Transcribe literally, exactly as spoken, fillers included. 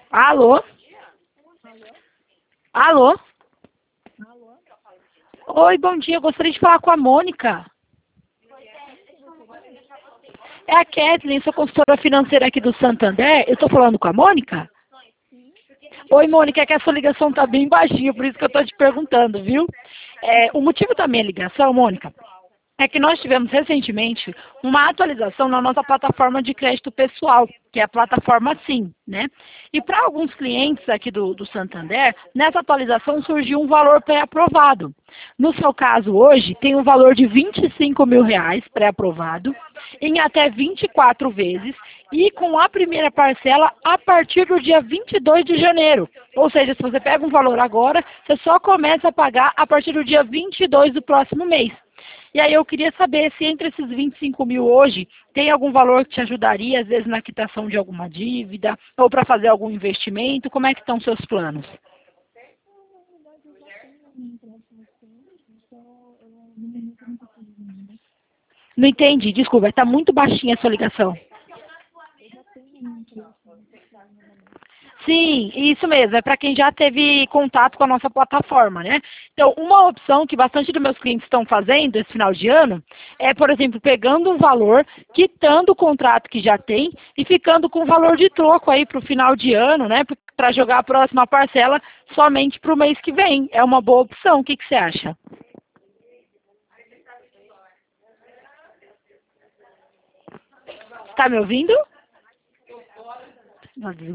Alô? Alô? Oi, bom dia. Eu gostaria de falar com a Mônica. É a Kathleen, sou consultora financeira aqui do Santander. Eu estou falando com a Mônica? Oi, Mônica, é que a sua ligação está bem baixinha, por isso que eu estou te perguntando, viu? É, o motivo da minha ligação, Mônica, é que nós tivemos recentemente uma atualização na nossa plataforma de crédito pessoal, que é a plataforma Sim, né? E para alguns clientes aqui do, do Santander, nessa atualização surgiu um valor pré-aprovado. No seu caso hoje, tem um valor de vinte e cinco mil reais pré-aprovado, em até vinte e quatro vezes, e com a primeira parcela a partir do dia vinte e dois de janeiro. Ou seja, se você pega um valor agora, você só começa a pagar a partir do dia vinte e dois do próximo mês. E aí eu queria saber se entre esses vinte e cinco mil hoje, tem algum valor que te ajudaria, às vezes, na quitação de alguma dívida, ou para fazer algum investimento, como é que estão seus planos? Não entendi, desculpa, está muito baixinha a sua ligação. Sim, isso mesmo, é para quem já teve contato com a nossa plataforma, né? Então, uma opção que bastante dos meus clientes estão fazendo esse final de ano é, por exemplo, pegando um valor, quitando o contrato que já tem e ficando com o valor de troco aí para o final de ano, né? Para jogar a próxima parcela somente para o mês que vem. É uma boa opção, o que, que você acha? Está me ouvindo?